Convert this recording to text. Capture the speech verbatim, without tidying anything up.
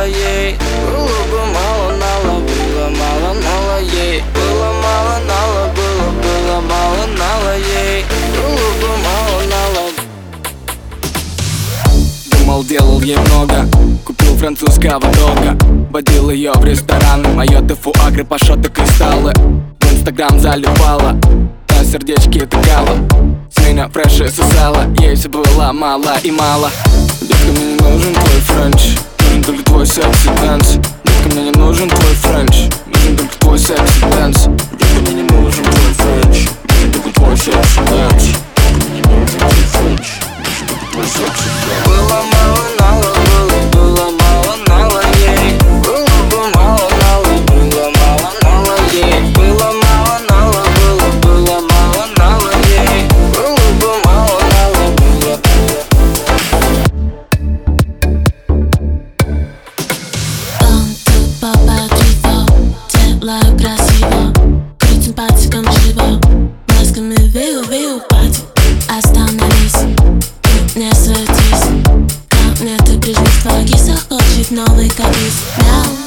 мало ей. Было бы мало нала, было мало нала ей. Было мало нала, было, было мало нала ей. Было бы мало нала. Думал, делал ей много, купил французского дога, водил ее в рестораны, мое дефу агры, пашоты, кристаллы. В инстаграм залипала, на сердечке тыкала, с меня фреши сосала, ей все было мало и мало. Детка, мне не нужен твой френч, нужен только твой секси дэнс. Детка, мне не нужен твой френч, нужен только твой секси дэнс. Детка, мне не нужен твой френч, нужен только твой секси дэнс. Мне не нужен твой френч, нужен только твой секси дэнс. Было мало нала, было, было мало нала ей. Было бы мало нала, было мало нала ей. Было мало нала, было, было мало нала ей. Было бы мало нала, было. Он тут попадриво, тепло, красиво, крутим пальчиком живо, мозгами виу-виу пати. Остановись, не светись, ко мне ты прижмись, твой киса хочет новый каприз. Мяу.